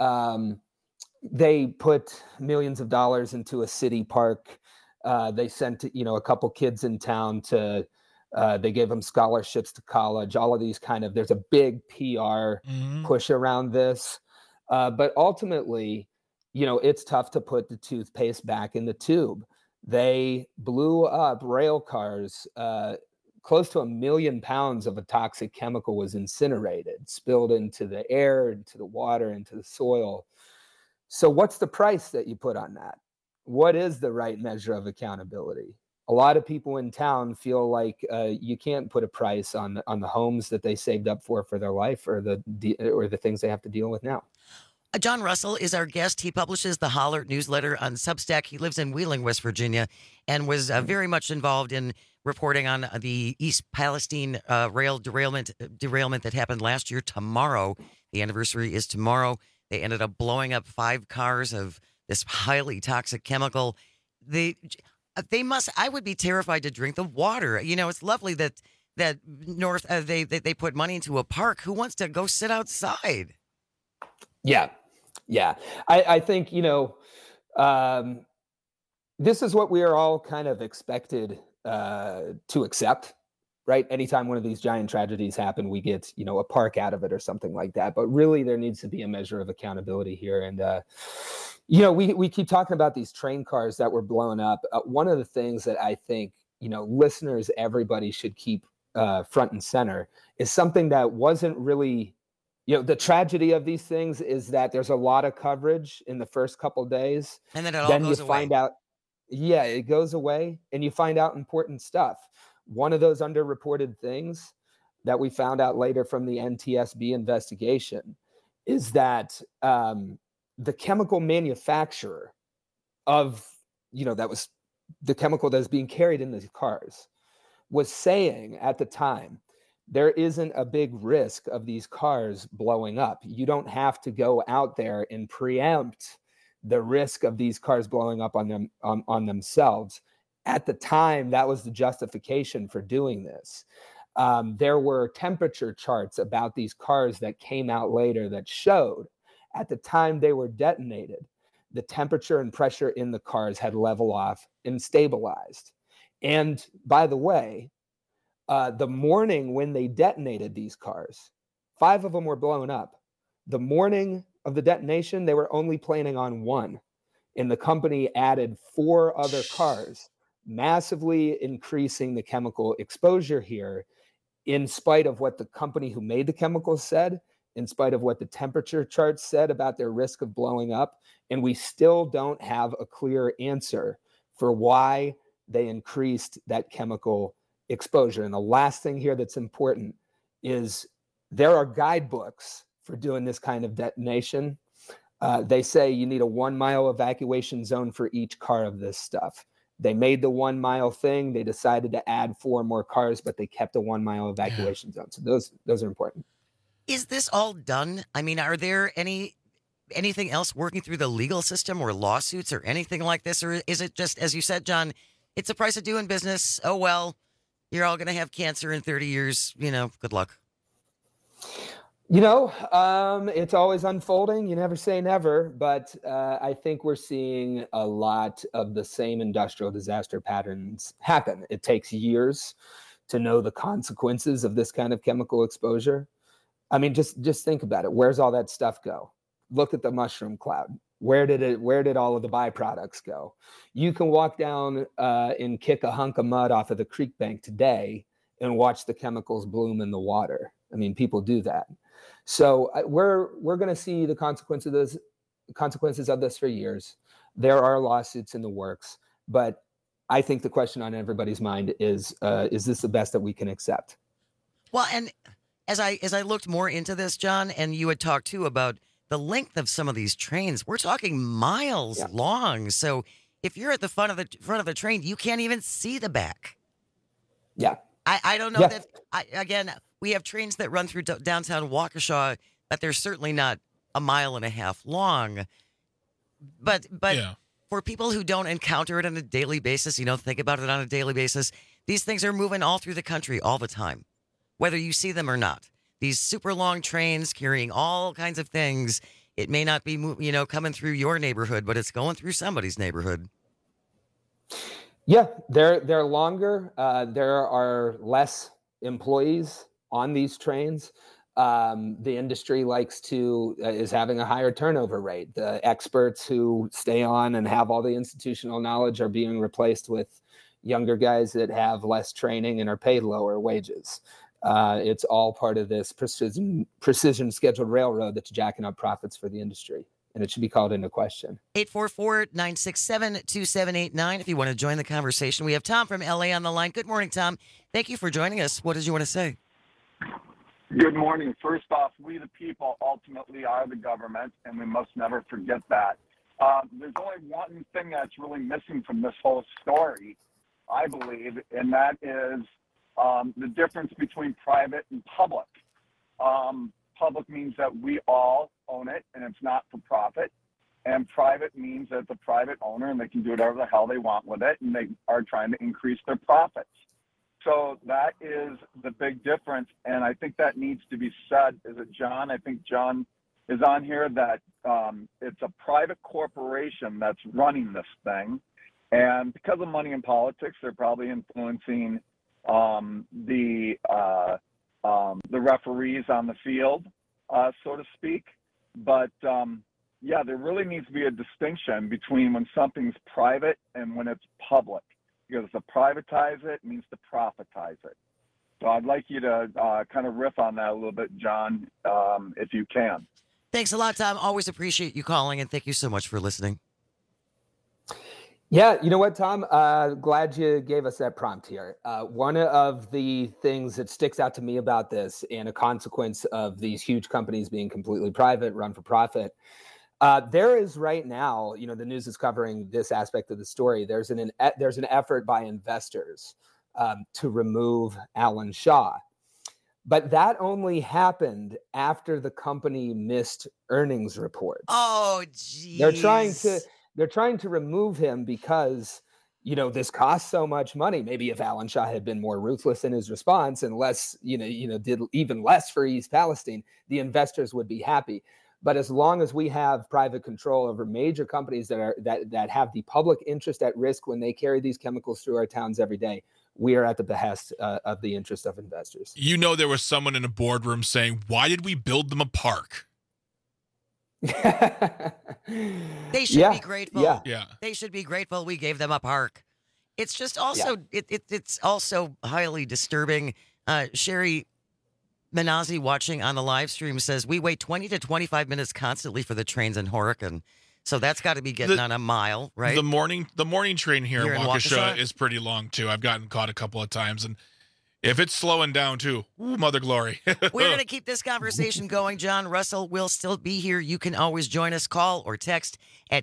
they put millions of dollars into a city park. They sent, a couple kids in town they gave them scholarships to college, all of these there's a big PR push around this. But ultimately, it's tough to put the toothpaste back in the tube. They blew up rail cars. Close to 1 million pounds of a toxic chemical was incinerated, spilled into the air, into the water, into the soil. So what's the price that you put on that? What is the right measure of accountability? A lot of people in town feel like you can't put a price on the homes that they saved up for their life or the things they have to deal with now. John Russell is our guest. He publishes the Holler newsletter on Substack. He lives in Wheeling, West Virginia, and was very much involved in reporting on the East Palestine rail derailment that happened last year. Tomorrow, the anniversary is tomorrow. They ended up blowing up 5 cars of this highly toxic chemical. They must. I would be terrified to drink the water. It's lovely that North they put money into a park. Who wants to go sit outside? Yeah. I think, this is what we are all kind of expected to accept, right? Anytime one of these giant tragedies happen, we get, a park out of it or something like that. But really, there needs to be a measure of accountability here. And, we keep talking about these train cars that were blown up. One of the things that I think, listeners, everybody should keep front and center is something that wasn't really... the tragedy of these things is that there's a lot of coverage in the first couple of days. And then it all goes away. Find out, it goes away and you find out important stuff. One of those underreported things that we found out later from the NTSB investigation is that the chemical manufacturer of, that was the chemical that's being carried in these cars was saying at the time, there isn't a big risk of these cars blowing up. You don't have to go out there and preempt the risk of these cars blowing up on themselves. At the time, that was the justification for doing this. There were temperature charts about these cars that came out later that showed at the time they were detonated, the temperature and pressure in the cars had leveled off and stabilized. And by the way, the morning when they detonated these cars, 5 of them were blown up. The morning of the detonation, they were only planning on 1. And the company added 4 other cars, massively increasing the chemical exposure here, in spite of what the company who made the chemicals said, in spite of what the temperature charts said about their risk of blowing up. And we still don't have a clear answer for why they increased that chemical exposure. And the last thing here that's important is there are guidebooks for doing this kind of detonation. They say you need a 1-mile evacuation zone for each car of this stuff. They made the 1-mile thing. They decided to add 4 more cars, but they kept a 1-mile evacuation zone. So those are important. Is this all done? I mean, are there anything else working through the legal system or lawsuits or anything like this? Or is it just, as you said, John, it's the price of doing business. Oh, well, you're all going to have cancer in 30 years. Good luck. It's always unfolding. You never say never, but I think we're seeing a lot of the same industrial disaster patterns happen. It takes years to know the consequences of this kind of chemical exposure. I mean, just think about it. Where's all that stuff go? Look at the mushroom cloud. Where did all of the byproducts go? You can walk down and kick a hunk of mud off of the creek bank today and watch the chemicals bloom in the water. I mean, people do that. So we're going to see the consequences of this for years. There are lawsuits in the works, but I think the question on everybody's mind is this the best that we can accept? Well, and as I looked more into this, John, and you had talked too about the length of some of these trains, we're talking miles long. So if you're at the front of the train, you can't even see the back. Yeah. I don't know that. Again, we have trains that run through downtown Waukesha, but they're certainly not a mile and a half long. But for people who don't encounter it on a daily basis, think about it on a daily basis, these things are moving all through the country all the time, whether you see them or not. These super long trains carrying all kinds of things. It may not be, coming through your neighborhood, but it's going through somebody's neighborhood. Yeah, they're longer. There are less employees on these trains. The industry is having a higher turnover rate. The experts who stay on and have all the institutional knowledge are being replaced with younger guys that have less training and are paid lower wages. It's all part of this precision scheduled railroad that's jacking up profits for the industry, and it should be called into question. 844-967-2789 if you want to join the conversation. We have Tom from LA on the line. Good morning, Tom. Thank you for joining us. What did you want to say? Good morning. First off, we the people ultimately are the government, and we must never forget that. There's only one thing that's really missing from this whole story, I believe, and that is the difference between private and public. Public means that we all own it, and it's not for profit. And private means that the private owner, and they can do whatever the hell they want with it, and they are trying to increase their profits. So that is the big difference, and I think that needs to be said. Is it John? I think John is on here, that it's a private corporation that's running this thing. And because of money in politics, they're probably influencing the referees on the field, so to speak. But there really needs to be a distinction between when something's private and when it's public, because to privatize it means to profitize it. So I'd like you to kind of riff on that a little bit, John, if you can. Thanks a lot, Tom. Always appreciate you calling, and thank you so much for listening. Yeah, you know what, Tom? Glad you gave us that prompt here. One of the things that sticks out to me about this, and a consequence of these huge companies being completely private, run for profit, there is right now, the news is covering this aspect of the story. There's an effort by investors to remove Alan Shaw. But that only happened after the company missed earnings reports. Oh, geez. They're trying to remove him because, this costs so much money. Maybe if Alan Shaw had been more ruthless in his response and less, did even less for East Palestine, the investors would be happy. But as long as we have private control over major companies that have the public interest at risk when they carry these chemicals through our towns every day, we are at the behest of the interest of investors. There was someone in a boardroom saying, "Why did we build them a park?" They should be grateful. Yeah. They should be grateful we gave them a park. It's just also it's also highly disturbing. Sherry Manazi, watching on the live stream, says we wait 20 to 25 minutes constantly for the trains in Horicon. So that's got to be getting on a mile, right? The morning train here in Waukesha is pretty long too. I've gotten caught a couple of times, and if it's slowing down too, mother glory. We're going to keep this conversation going. John Russell will still be here. You can always join us, call or text at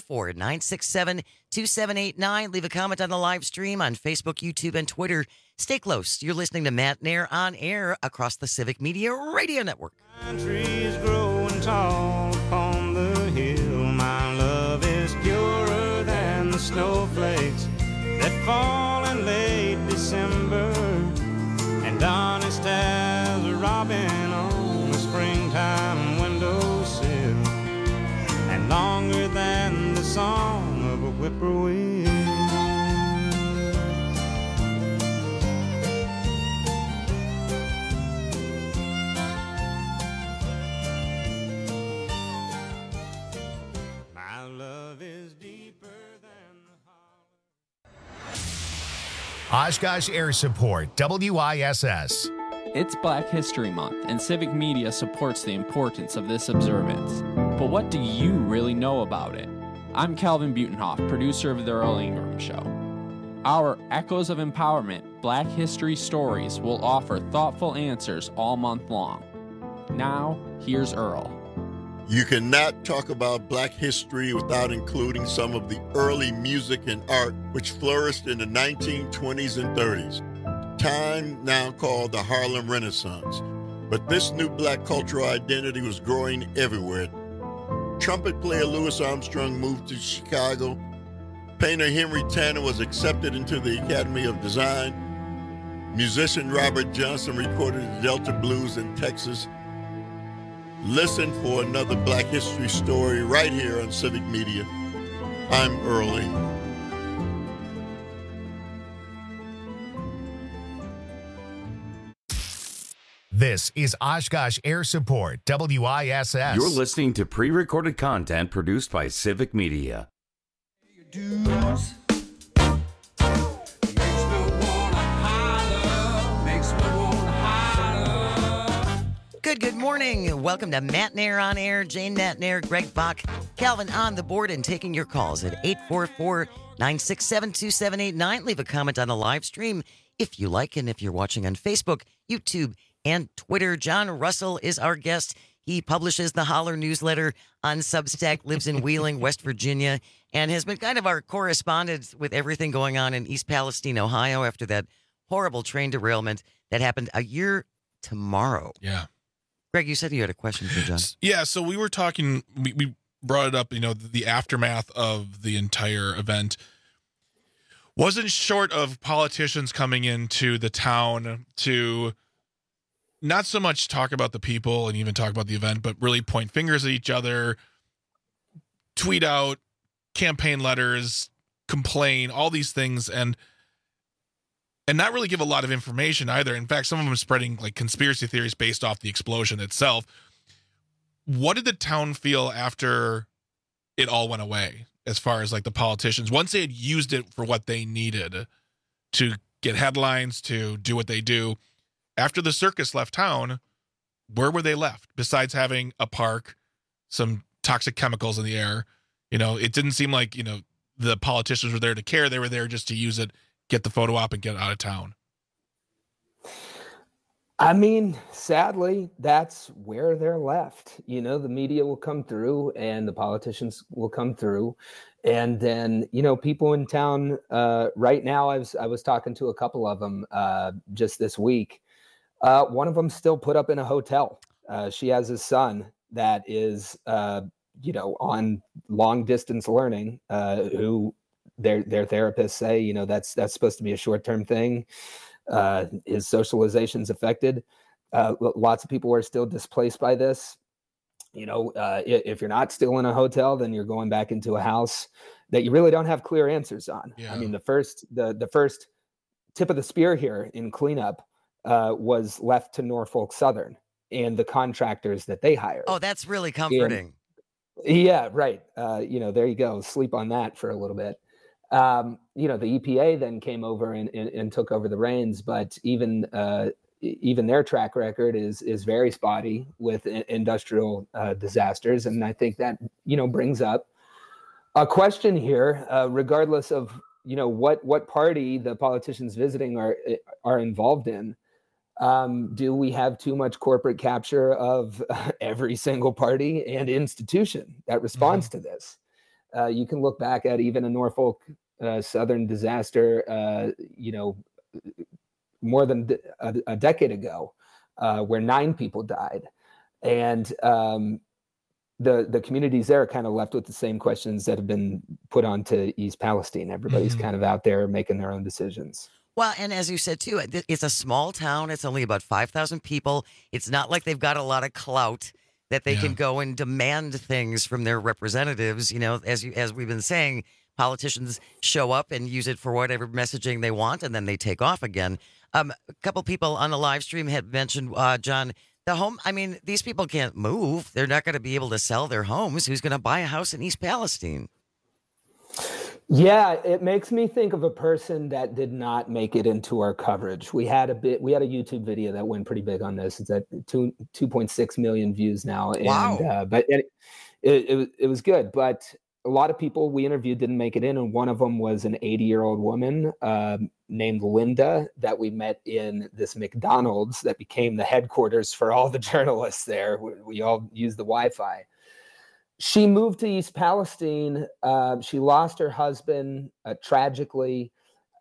844-967-2789. Leave a comment on the live stream on Facebook, YouTube, and Twitter. Stay close. You're listening to Matt Nair on air across the Civic Media Radio Network. Trees growing tall upon the hill. My love is purer than the snowflakes that fall in late December, and honest as a robin on a springtime windowsill, and longer than the song of a whippoorwill. Oshkosh Air Support, WISS. It's Black History Month, and Civic Media supports the importance of this observance. But what do you really know about it? I'm Calvin Butenhoff, producer of The Earl Ingram Show. Our Echoes of Empowerment Black History Stories will offer thoughtful answers all month long. Now, here's Earl. You cannot talk about Black history without including some of the early music and art which flourished in the 1920s and 30s. Time now called the Harlem Renaissance. But this new Black cultural identity was growing everywhere. Trumpet player Louis Armstrong moved to Chicago. Painter Henry Tanner was accepted into the Academy of Design. Musician Robert Johnson recorded the Delta Blues in Texas. Listen for another Black history story right here on Civic Media. I'm Earl Ingram. This is Oshkosh Air Support, WISS. You're listening to pre-recorded content produced by Civic Media. Good morning. Welcome to Matt Nair on Air. Jane Matt Nair, Greg Bach, Calvin on the board, and taking your calls at 844-967-2789. Leave a comment on the live stream if you like, and if you're watching on Facebook, YouTube, and Twitter. John Russell is our guest. He publishes the Holler newsletter on Substack, lives in Wheeling, West Virginia, and has been kind of our correspondent with everything going on in East Palestine, Ohio, after that horrible train derailment that happened a year tomorrow. Yeah. Greg, you said you had a question for John. Yeah, so we were talking, we brought it up, the aftermath of the entire event wasn't short of politicians coming into the town to not so much talk about the people and even talk about the event, but really point fingers at each other, tweet out campaign letters, complain, all these things, and not really give a lot of information either. In fact, some of them are spreading like conspiracy theories based off the explosion itself. What did the town feel after it all went away, as far as like the politicians, once they had used it for what they needed to get headlines, to do what they do? After the circus left town, where were they left besides having a park, some toxic chemicals in the air? It didn't seem like, the politicians were there to care. They were there just to use it, get the photo op, and get out of town. I mean, sadly, that's where they're left. The media will come through and the politicians will come through. And then, people in town right now, I was talking to a couple of them just this week. One of them still put up in a hotel. She has a son that is, on long distance learning, who their therapists say, that's supposed to be a short-term thing. His socialization's affected. Lots of people are still displaced by this. If you're not still in a hotel, then you're going back into a house that you really don't have clear answers on. Yeah. I mean, the first tip of the spear here in cleanup was left to Norfolk Southern and the contractors that they hired. Oh, that's really comforting. Yeah, right. There you go. Sleep on that for a little bit. The EPA then came over and took over the reins, but even their track record is very spotty with industrial disasters. And I think that, brings up a question here, regardless of, what party the politicians visiting are involved in. Do we have too much corporate capture of every single party and institution that responds to this? You can look back at even a Norfolk Southern disaster, more than a decade ago, where 9 people died. And the communities there are kind of left with the same questions that have been put onto East Palestine. Everybody's kind of out there making their own decisions. Well, and as you said, too, it's a small town. It's only about 5,000 people. It's not like they've got a lot of clout that they can go and demand things from their representatives. As we've been saying, politicians show up and use it for whatever messaging they want, and then they take off again. A couple people on the live stream had mentioned, John, the home. I mean, these people can't move. They're not going to be able to sell their homes. Who's going to buy a house in East Palestine? Yeah, it makes me think of a person that did not make it into our coverage. We had a YouTube video that went pretty big on this. It's at 2.6 million views now. Wow. And, but it was good. But a lot of people we interviewed didn't make it in. And one of them was an 80-year-old woman named Linda that we met in this McDonald's that became the headquarters for all the journalists there. We all used the Wi-Fi. She moved to East Palestine. She lost her husband tragically.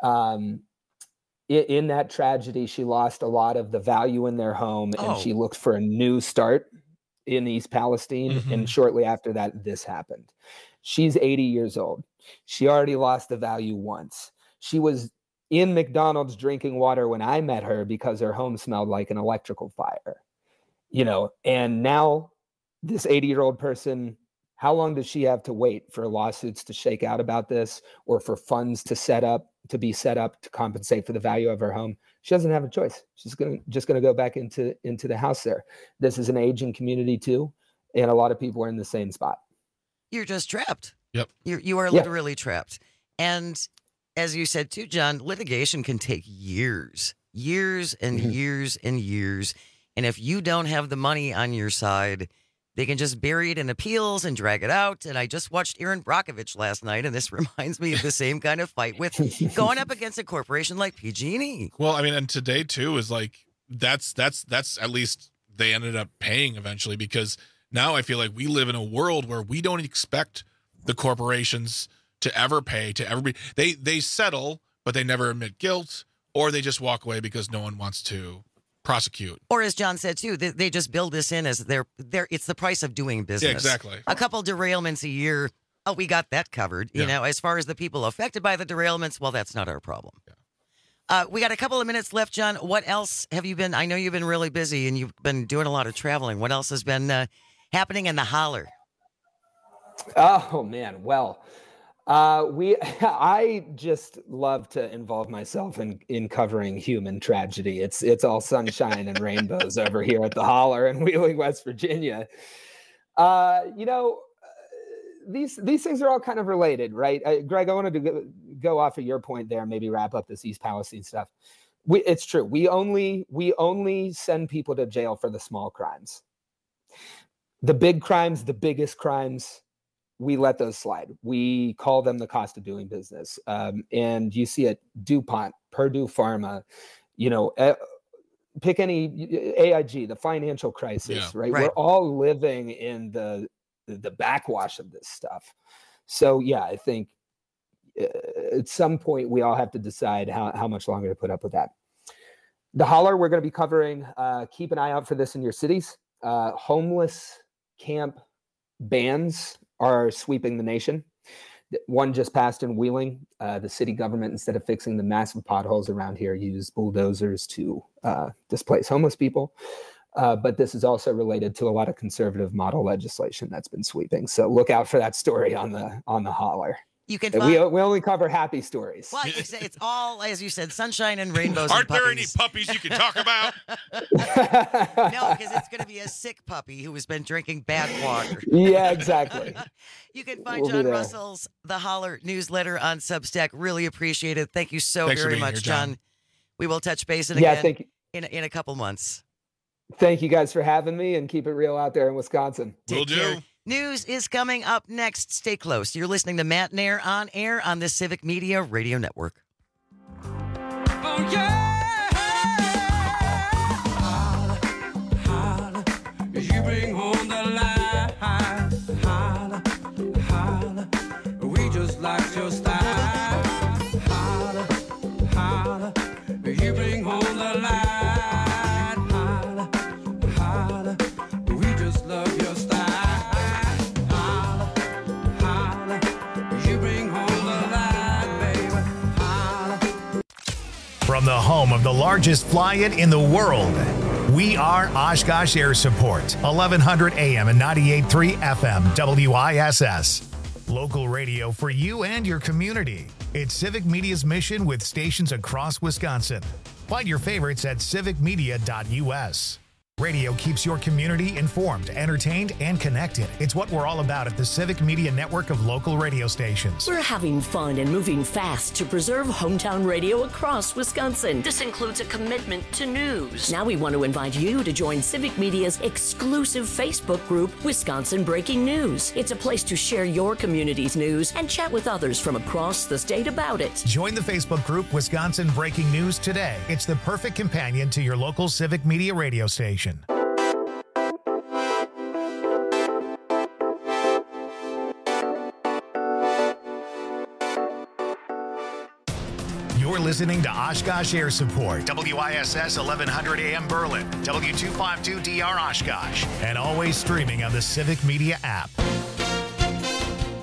In that tragedy, she lost a lot of the value in their home, and she looked for a new start in East Palestine. Mm-hmm. And shortly after that, this happened. She's 80 years old. She already lost the value once. She was in McDonald's drinking water when I met her because her home smelled like an electrical fire. And now this 80-year-old person, how long does she have to wait for lawsuits to shake out about this, or for funds to be set up to compensate for the value of her home? She doesn't have a choice. She's just gonna go back into the house there. This is an aging community too, and a lot of people are in the same spot. You're just trapped. Yep. You are literally trapped. And as you said too, John, litigation can take years and years and years. And if you don't have the money on your side, they can just bury it in appeals and drag it out. And I just watched Aaron Brockovich last night, and this reminds me of the same kind of fight with going up against a corporation like PG&E. Well, I mean, and today too is like that's at least they ended up paying eventually, because now I feel like we live in a world where we don't expect the corporations to ever pay to everybody. They settle, but they never admit guilt, or they just walk away because no one wants to prosecute. Or as John said too, they just build this in as it's the price of doing business. Yeah, exactly. A couple derailments a year. Oh, we got that covered. You know, as far as the people affected by the derailments, well, that's not our problem. Yeah. We got a couple of minutes left, John. What else have you been? I know you've been really busy and you've been doing a lot of traveling. What else has been happening in the holler? Oh man, well, I just love to involve myself in covering human tragedy. It's all sunshine and rainbows over here at the holler in Wheeling, West Virginia. These things are all kind of related, right? Greg, I wanted to go off of your point there, maybe wrap up this East Palestine stuff. It's true. We only send people to jail for the small crimes. The big crimes, the biggest crimes, we let those slide. We call them the cost of doing business. And you see it, DuPont, Purdue Pharma, pick any AIG, the financial crisis, right? We're all living in the backwash of this stuff. So yeah, I think at some point we all have to decide how much longer to put up with that. The holler, we're going to be covering, keep an eye out for this in your cities. Homeless camp bans are sweeping the nation. One just passed in Wheeling. The city government, instead of fixing the massive potholes around here, used bulldozers to displace homeless people. But this is also related to a lot of conservative model legislation that's been sweeping. So look out for that story on the holler. You can we only cover happy stories. Well, it's all, as you said, sunshine and rainbows. Aren't and there any puppies you can talk about? No, because it's going to be a sick puppy who has been drinking bad water. Yeah, exactly. You can find John Russell's The Holler newsletter on Substack. Really appreciate it. Thank you Thanks very much, John. We will touch base again in a couple months. Thank you guys for having me, and keep it real out there in Wisconsin. Will do. News is coming up next. Stay close. You're listening to Matt Nair on air on the Civic Media Radio Network. Oh, yeah. Holla, holla, you bring home the line. Holla, holla, we just like your style. Holla, holla, you bring home the line. Holla, holla, we just love your style. From the home of the largest fly-in in the world, we are Oshkosh Air Support, 1100 AM and 98.3 FM, WISS. Local radio for you and your community. It's Civic Media's mission with stations across Wisconsin. Find your favorites at civicmedia.us. Radio keeps your community informed, entertained, and connected. It's what we're all about at the Civic Media Network of local radio stations. We're having fun and moving fast to preserve hometown radio across Wisconsin. This includes a commitment to news. Now we want to invite you to join Civic Media's exclusive Facebook group, Wisconsin Breaking News. It's a place to share your community's news and chat with others from across the state about it. Join the Facebook group Wisconsin Breaking News today. It's the perfect companion to your local Civic Media radio station. You're listening to Oshkosh Air Support, WISS 1100 AM Berlin, W252DR Oshkosh, and always streaming on the Civic Media app.